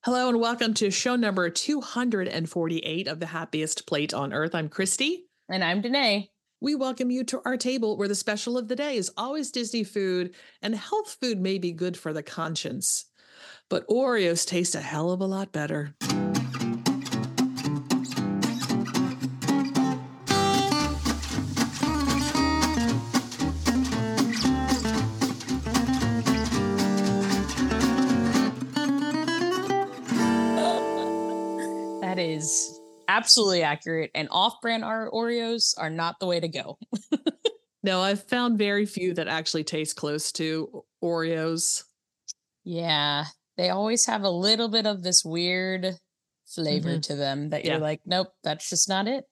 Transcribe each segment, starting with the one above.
Hello and welcome to show number 248 of The Happiest Plate on Earth. I'm Christy. And I'm Danae. We welcome you to our table where the special of the day is always Disney food, and health food may be good for the conscience, but Oreos taste a hell of a lot better. That is absolutely accurate. And off-brand Oreos are not the way to go. No, I've found very few that actually taste close to Oreos. Yeah, they always have a little bit of this weird flavor to them that you're like, nope, that's just not it.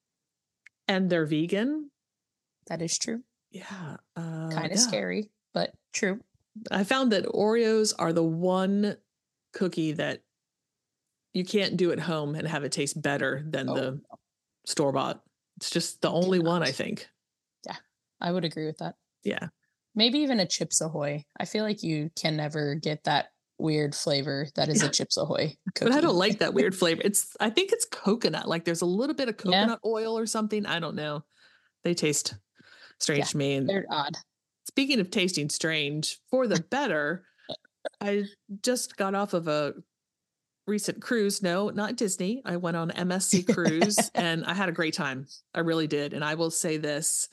And they're vegan. That is true. Yeah. Kind of scary, but true. I found that Oreos are the one cookie that you can't do at home and have it taste better than the store-bought. It's just the only one, I think. Yeah, I would agree with that. Yeah. Maybe even a Chips Ahoy. I feel like you can never get that weird flavor that is a Chips Ahoy cookie. But I don't like that weird flavor. I think it's coconut. Like there's a little bit of coconut oil or something. I don't know. They taste strange to me. And they're odd. Speaking of tasting strange, for the better, I just got off of a recent cruise. No, not Disney. I went on MSC cruise and I had a great time. I really did. And I will say this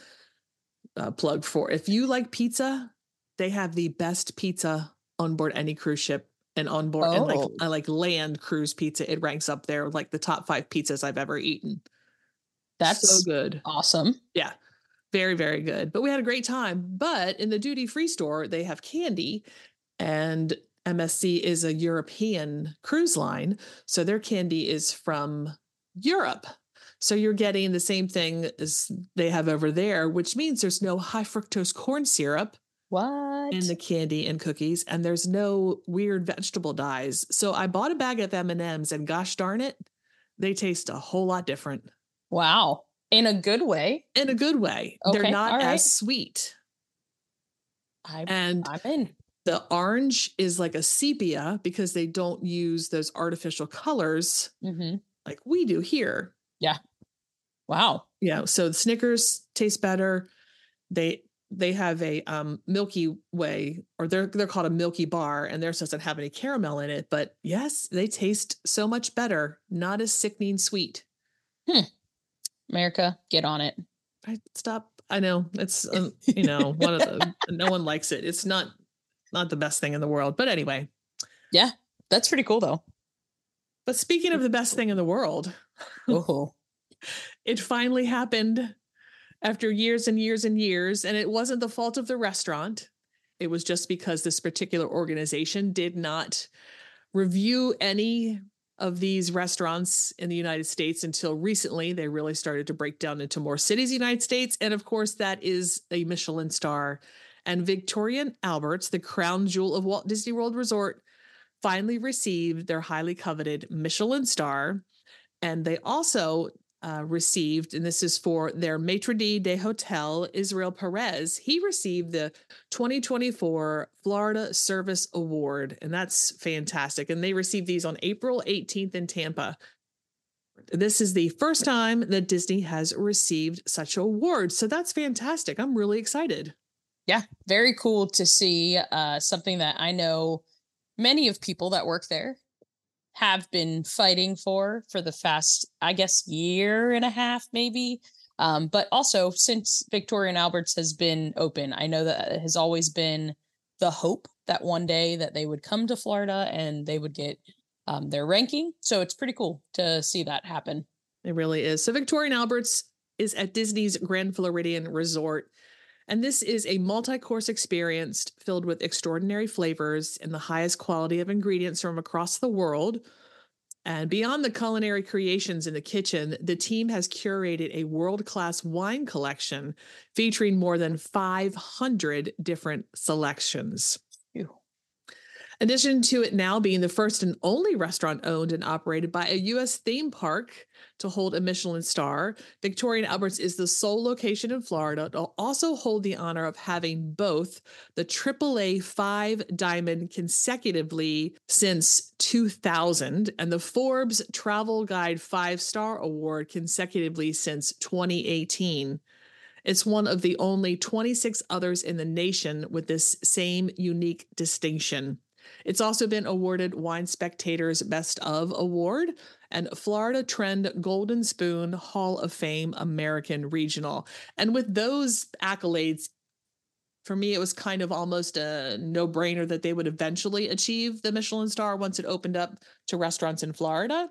plug for if you like pizza, they have the best pizza on board any cruise ship and on board and like land cruise pizza. It ranks up there like the top 5 pizzas I've ever eaten. That's so good. Awesome. Yeah. Very, very good. But we had a great time. But in the duty-free store, they have candy, and MSC is a European cruise line. So their candy is from Europe. So you're getting the same thing as they have over there, which means there's no high fructose corn syrup in the candy and cookies, and there's no weird vegetable dyes. So I bought a bag of M&Ms, and gosh darn it, they taste a whole lot different. Wow. In a good way? In a good way. Okay, they're not as sweet. I'm in. The orange is like a sepia because they don't use those artificial colors like we do here. Yeah. Wow. Yeah. So the Snickers taste better. They have a Milky Way, or they're called a Milky Bar, and theirs doesn't have any caramel in it. But yes, they taste so much better. Not as sickening sweet. America, get on it. I know it's one of the no one likes it. It's not the best thing in the world, but anyway. Yeah, that's pretty cool though. But speaking of the best thing in the world, it finally happened after years and years and years, and it wasn't the fault of the restaurant. It was just because this particular organization did not review any of these restaurants in the United States until recently. They really started to break down into more cities in the United States. And of course, that is a Michelin star. And Victoria and Albert's, the crown jewel of Walt Disney World Resort, finally received their highly coveted Michelin star. And they also received, and this is for their maitre d' de hotel, Israel Perez. He received the 2024 Florida Service Award, and that's fantastic. And they received these on April 18th in Tampa. This is the first time that Disney has received such an award. So that's fantastic. I'm really excited. Yeah, very cool to see something that I know many of people that work there have been fighting for the past, I guess, year and a half, maybe. But also since Victoria and Albert's has been open, I know that it has always been the hope that one day that they would come to Florida and they would get their ranking. So it's pretty cool to see that happen. It really is. So Victoria and Albert's is at Disney's Grand Floridian Resort. And this is a multi-course experience filled with extraordinary flavors and the highest quality of ingredients from across the world. And beyond the culinary creations in the kitchen, the team has curated a world-class wine collection featuring more than 500 different selections. Ew. In addition to it now being the first and only restaurant owned and operated by a U.S. theme park to hold a Michelin star, Victoria & Albert's is the sole location in Florida to also hold the honor of having both the AAA 5-diamond consecutively since 2000 and the Forbes Travel Guide 5-star award consecutively since 2018. It's one of the only 26 others in the nation with this same unique distinction. It's also been awarded Wine Spectator's Best of Award and Florida Trend Golden Spoon Hall of Fame American Regional. And with those accolades, for me, it was kind of almost a no-brainer that they would eventually achieve the Michelin star once it opened up to restaurants in Florida.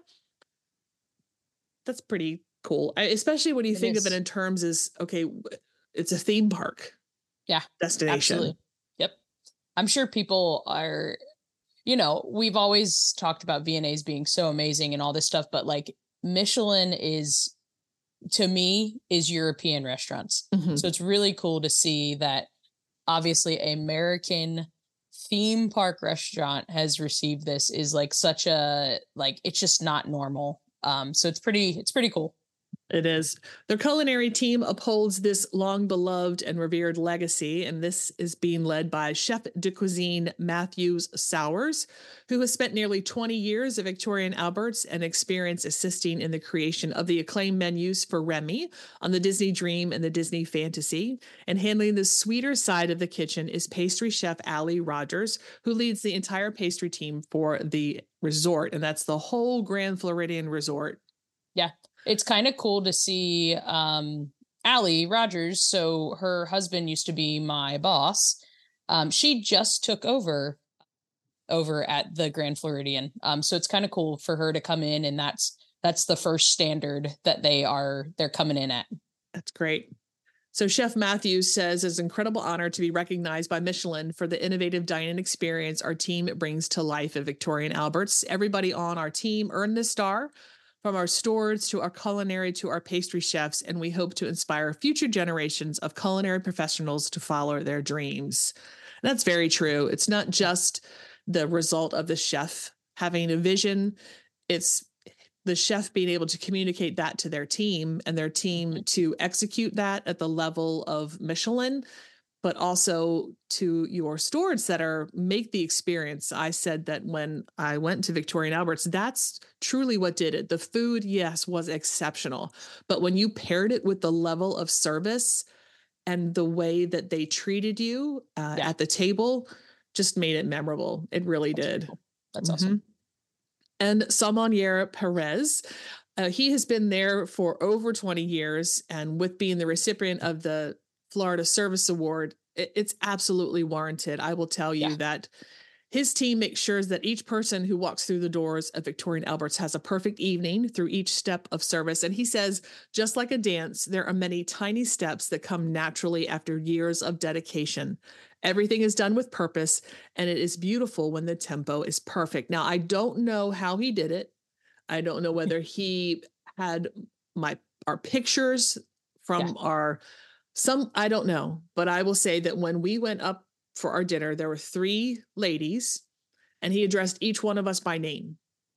That's pretty cool, especially when you think of it in terms as, okay, it's a theme park. Yeah, destination. Absolutely. Yep. I'm sure people are, we've always talked about V&A's being so amazing and all this stuff, but like Michelin is, to me, is European restaurants. Mm-hmm. So it's really cool to see that obviously an American theme park restaurant has received this is like such a, like, it's just not normal. So it's pretty cool. It is. Their culinary team upholds this long beloved and revered legacy, and this is being led by Chef de Cuisine Matthews Sowers, who has spent nearly 20 years at Victoria & Albert's and experience assisting in the creation of the acclaimed menus for Remy on the Disney Dream and the Disney Fantasy. And handling the sweeter side of the kitchen is pastry chef Ali Rogers, who leads the entire pastry team for the resort, and that's the whole Grand Floridian Resort. Yeah. It's kind of cool to see Ali Rogers. So her husband used to be my boss. She just took over at the Grand Floridian. So it's kind of cool for her to come in, and that's the first standard that they're coming in at. That's great. So Chef Matthews says it's an incredible honor to be recognized by Michelin for the innovative dining experience our team brings to life at Victoria & Albert's. Everybody on our team earned this star, from our stewards to our culinary to our pastry chefs, and we hope to inspire future generations of culinary professionals to follow their dreams. And that's very true. It's not just the result of the chef having a vision. It's the chef being able to communicate that to their team and their team to execute that at the level of Michelin, but also to your stewards that make the experience. I said that when I went to Victoria & Albert's, that's truly what did it. The food, yes, was exceptional. But when you paired it with the level of service and the way that they treated you at the table, just made it memorable. It really did. Cool. That's awesome. And Salmonier Perez, he has been there for over 20 years. And with being the recipient of the Florida Service Award, it's absolutely warranted. I will tell you that his team makes sure that each person who walks through the doors of Victoria & Albert's has a perfect evening through each step of service. And he says, just like a dance, there are many tiny steps that come naturally after years of dedication. Everything is done with purpose, and it is beautiful when the tempo is perfect. Now, I don't know how he did it. I don't know whether he had our pictures from I don't know, but I will say that when we went up for our dinner, there were 3 ladies, and he addressed each one of us by name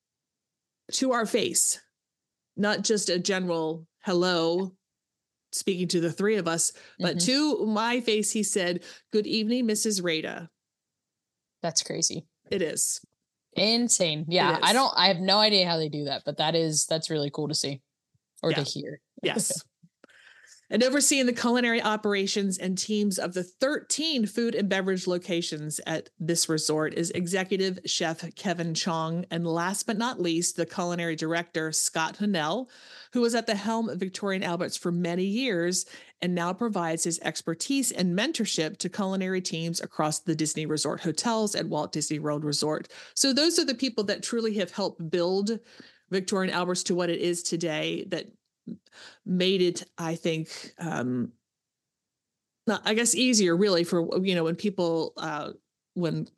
to our face, not just a general hello speaking to the 3 of us, but to my face, he said, "Good evening, Mrs. Rada." That's crazy. It is insane. Yeah. I have no idea how they do that, but that's really cool to see or to hear. Yes. And overseeing the culinary operations and teams of the 13 food and beverage locations at this resort is executive chef Kevin Chong. And last but not least, the culinary director, Scott Hunnell, who was at the helm of Victoria & Albert's for many years and now provides his expertise and mentorship to culinary teams across the Disney Resort hotels at Walt Disney World Resort. So those are the people that truly have helped build Victoria & Albert's to what it is today, that made it, I think, I guess easier really for, when people, when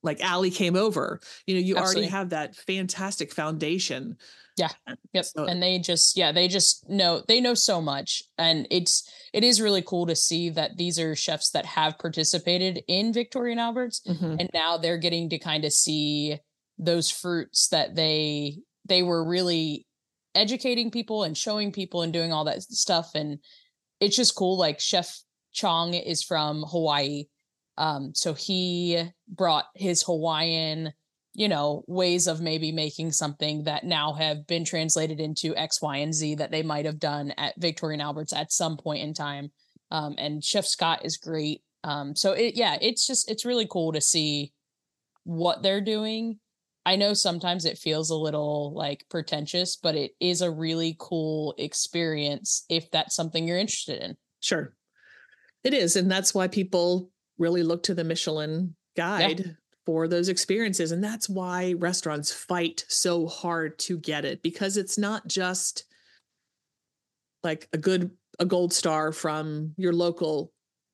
like Allie came over, you Absolutely. already have that fantastic foundation. Yeah. Yep. So, and they just know, they know so much. And it is really cool to see that these are chefs that have participated in Victoria and Albert's. Mm-hmm. And now they're getting to kind of see those fruits that they were really educating people and showing people and doing all that stuff. And it's just cool. Like Chef Chong is from Hawaii. So he brought his Hawaiian, ways of maybe making something that now have been translated into X, Y, and Z that they might have done at Victoria and Albert's at some point in time. And Chef Scott is great. So it's really cool to see what they're doing. I know sometimes it feels a little like pretentious, but it is a really cool experience if that's something you're interested in. Sure. It is. And that's why people really look to the Michelin Guide for those experiences. And that's why restaurants fight so hard to get it, because it's not just like a gold star from your local,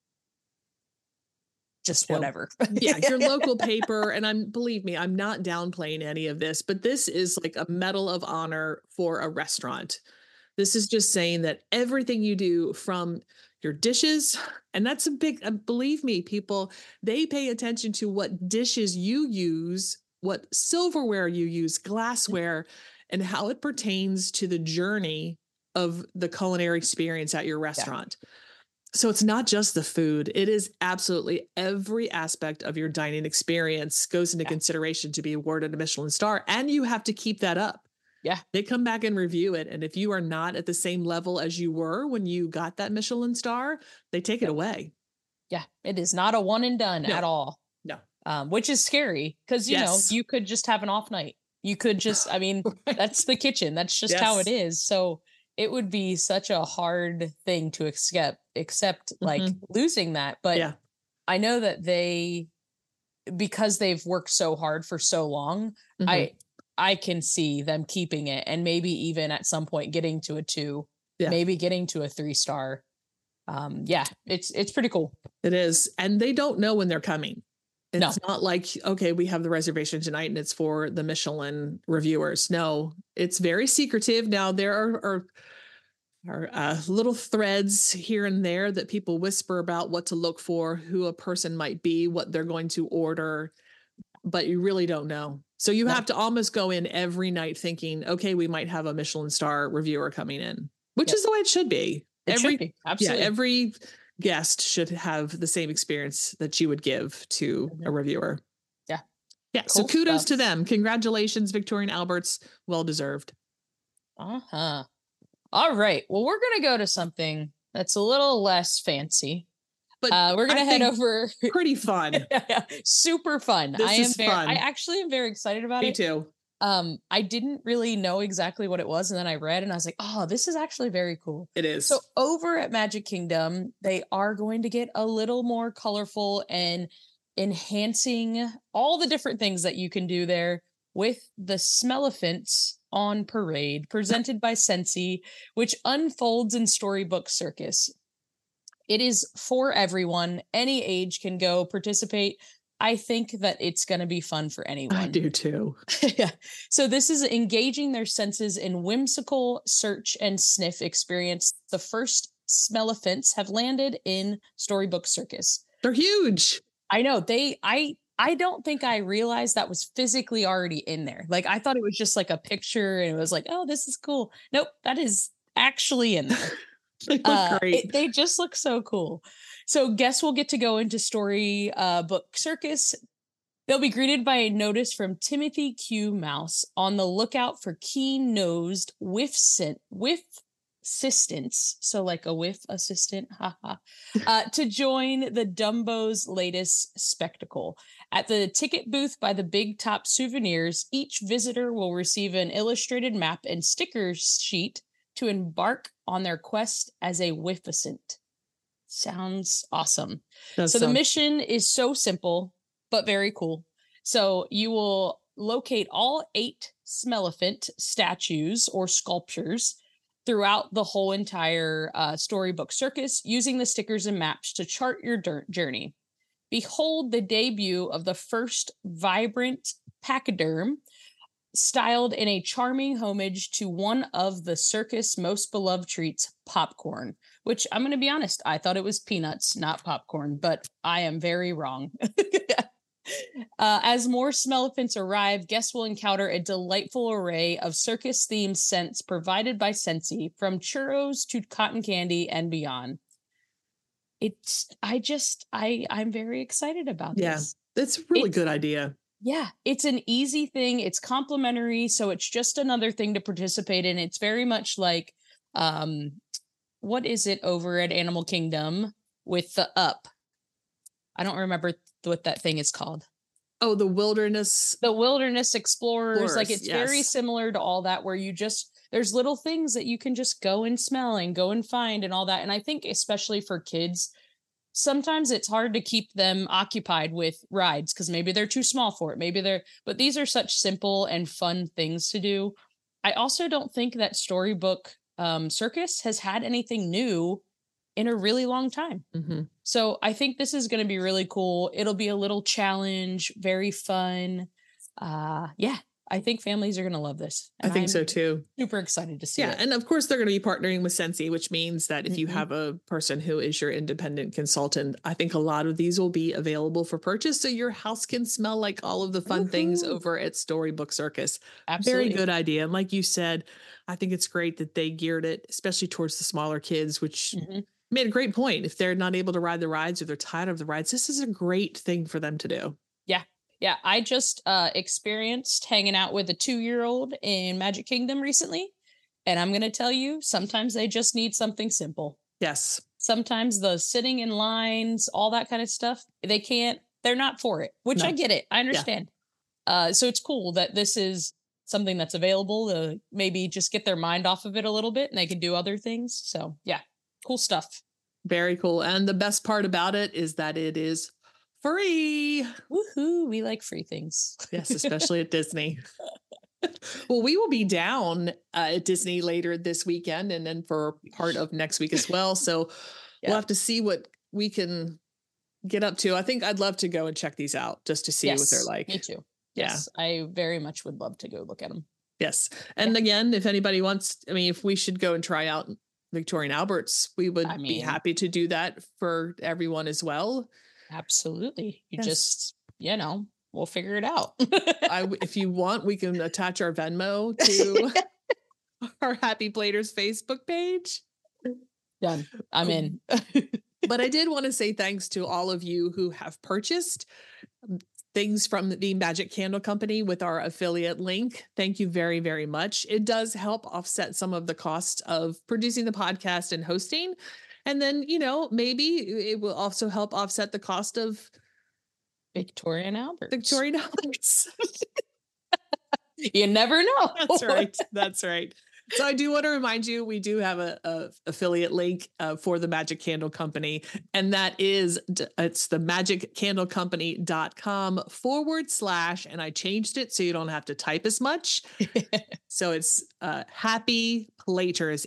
just whatever. Your local paper. And believe me, I'm not downplaying any of this, but this is like a medal of honor for a restaurant. This is just saying that everything you do, from your dishes, and that's a big, believe me, people, they pay attention to what dishes you use, what silverware you use, glassware, and how it pertains to the journey of the culinary experience at your restaurant. Yeah. So it's not just the food. It is absolutely every aspect of your dining experience goes into consideration to be awarded a Michelin star. And you have to keep that up. Yeah. They come back and review it. And if you are not at the same level as you were when you got that Michelin star, they take it away. Yeah. It is not a one and done at all. No. Which is scary because, you could just have an off night. You could just, right. That's the kitchen. That's just how it is. So it would be such a hard thing to accept like losing that. But I know that because they've worked so hard for so long, I can see them keeping it and maybe even at some point getting to a 2, maybe getting to a 3-star. It's pretty cool. It is. And they don't know when they're coming. It's not like, okay, we have the reservation tonight and it's for the Michelin reviewers. No, it's very secretive. Now there are little threads here and there that people whisper about what to look for, who a person might be, what they're going to order, but you really don't know. So you have to almost go in every night thinking, okay, we might have a Michelin star reviewer coming in, which is the way it should be. Absolutely. Every guest should have the same experience that you would give to a reviewer. Yeah. Cool. So kudos to them. Congratulations, Victoria and Albert's. Well deserved. All right. Well, we're going to go to something that's a little less fancy. But we're going to head over. Pretty fun. Super fun. This is fun. I actually am very excited about it. Me too. I didn't really know exactly what it was. And then I read and I was like, oh, this is actually very cool. It is. So over at Magic Kingdom, they are going to get a little more colorful and enhancing all the different things that you can do there with the Smellephants on Parade, presented by Scentsy, which unfolds in Storybook Circus. It is for everyone. Any age can go participate. I think that it's going to be fun for anyone. I do too. So this is engaging their senses in whimsical search and sniff experience. The first Smellephants have landed in Storybook Circus. They're huge. I know. I don't think I realized that was physically already in there. Like I thought it was just like a picture and it was like, oh, this is cool. Nope, that is actually in there. They look great. They just look so cool. So guests will get to go into Storybook Circus. They'll be greeted by a notice from Timothy Q. Mouse on the lookout for keen-nosed whiff assistants. So like a whiff assistant, to join the Dumbo's latest spectacle. At the ticket booth by the Big Top Souvenirs, each visitor will receive an illustrated map and sticker sheet to embark on their quest as a whiffisant. Sounds awesome. The mission is so simple, but very cool. So you will locate all 8 Smellephant statues or sculptures throughout the whole entire Storybook Circus using the stickers and maps to chart your journey. behold the debut of the first vibrant pachyderm, styled in a charming homage to one of the circus' most beloved treats, popcorn, which I'm going to be honest, I thought it was peanuts, not popcorn, but I am very wrong. As more Smelephants arrive, guests will encounter a delightful array of circus-themed scents provided by Scentsy, from churros to cotton candy and beyond. I'm very excited about this. It's a really good idea. Yeah, it's an easy thing. It's complimentary, so it's just another thing to participate in. It's very much like, what is it over at Animal Kingdom with the Up? I don't remember what that thing is called. Oh, the Wilderness Explorers. Like, it's very similar to all that, where there's little things that you can just go and smell and go and find and all that. And I think especially for kids, sometimes it's hard to keep them occupied with rides because maybe they're too small for it. But these are such simple and fun things to do. I also don't think that Storybook Circus has had anything new in a really long time. Mm-hmm. So I think this is going to be really cool. It'll be a little challenge, very fun. I think families are going to love this. I think so too. Super excited to see it. And of course they're going to be partnering with Scentsy, which means that if you have a person who is your independent consultant, I think a lot of these will be available for purchase. So your house can smell like all of the fun things over at Storybook Circus. Absolutely. Very good idea. And like you said, I think it's great that they geared it, especially towards the smaller kids, which made a great point. If they're not able to ride the rides or they're tired of the rides, this is a great thing for them to do. Yeah, I just experienced hanging out with a 2-year-old in Magic Kingdom recently. And I'm going to tell you, sometimes they just need something simple. Yes. Sometimes the sitting in lines, all that kind of stuff, they're not for it, which I get it. I understand. Yeah. So it's cool that this is something that's available to maybe just get their mind off of it a little bit and they can do other things. So yeah, cool stuff. Very cool. And the best part about it is that it is free. Woohoo. We like free things. Yes, especially at Disney. Well, we will be down at Disney later this weekend and then for part of next week as well. So we'll have to see what we can get up to. I think I'd love to go and check these out just to see what they're like. Me too. Yes, I very much would love to go look at them. Yes. And again, if anybody wants, if we should go and try out Victoria and Albert's, we would be happy to do that for everyone as well. Absolutely. We'll figure it out. If you want, we can attach our Venmo to our Happy Platers Facebook page. Done. I'm in. But I did want to say thanks to all of you who have purchased things from the Magic Candle Company with our affiliate link. Thank you very, very much. It does help offset some of the cost of producing the podcast and hosting. And then, maybe it will also help offset the cost of Victoria and Albert's. You never know. That's right. So I do want to remind you, we do have a affiliate link for the Magic Candle Company. And that is, it's the magiccandlecompany.com /, and I changed it so you don't have to type as much. So it's Happy Platers,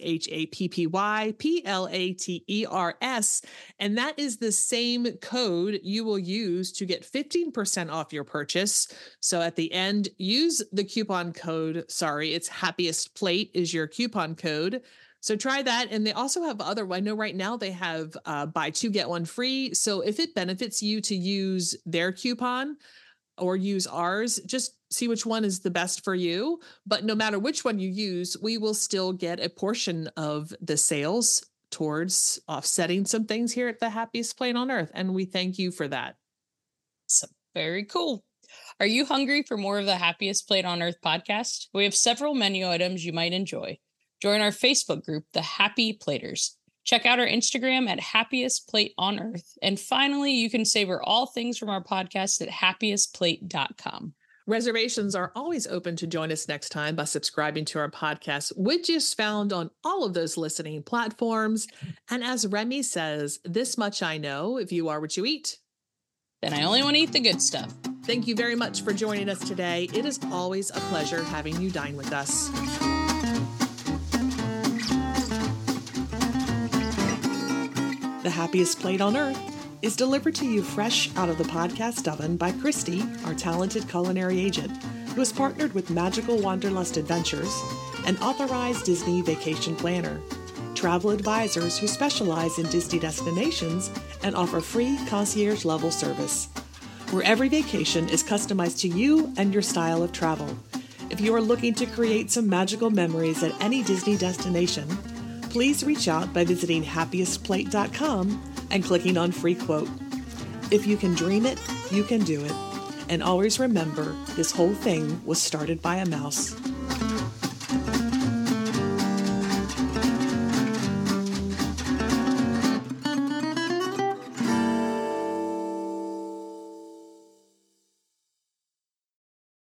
HAPPYPLATERS. And that is the same code you will use to get 15% off your purchase. So at the end, use the coupon code. It's Happiest Plate is your coupon code. So try that. And they also have I know right now they have buy 2, get 1 free. So if it benefits you to use their coupon or use ours, just see which one is the best for you. But no matter which one you use, we will still get a portion of the sales towards offsetting some things here at the Happiest Plate on Earth. And we thank you for that. So, very cool. Are you hungry for more of the Happiest Plate on Earth podcast? We have several menu items you might enjoy. Join our Facebook group, The Happy Platers. Check out our Instagram at Happiest Plate on Earth. And finally, you can savor all things from our podcast at happiestplate.com. Reservations are always open to join us next time by subscribing to our podcast, which is found on all of those listening platforms. And as Remy says, this much I know, if you are what you eat, then I only want to eat the good stuff. Thank you very much for joining us today. It is always a pleasure having you dine with us. The Happiest Plate on Earth is delivered to you fresh out of the podcast oven by Christy, our talented culinary agent, who has partnered with Magical Wanderlust Adventures, an authorized Disney vacation planner, travel advisors who specialize in Disney destinations and offer free concierge-level service, where every vacation is customized to you and your style of travel. If you are looking to create some magical memories at any Disney destination, please reach out by visiting happiestplate.com and clicking on free quote. If you can dream it, you can do it. And always remember, this whole thing was started by a mouse.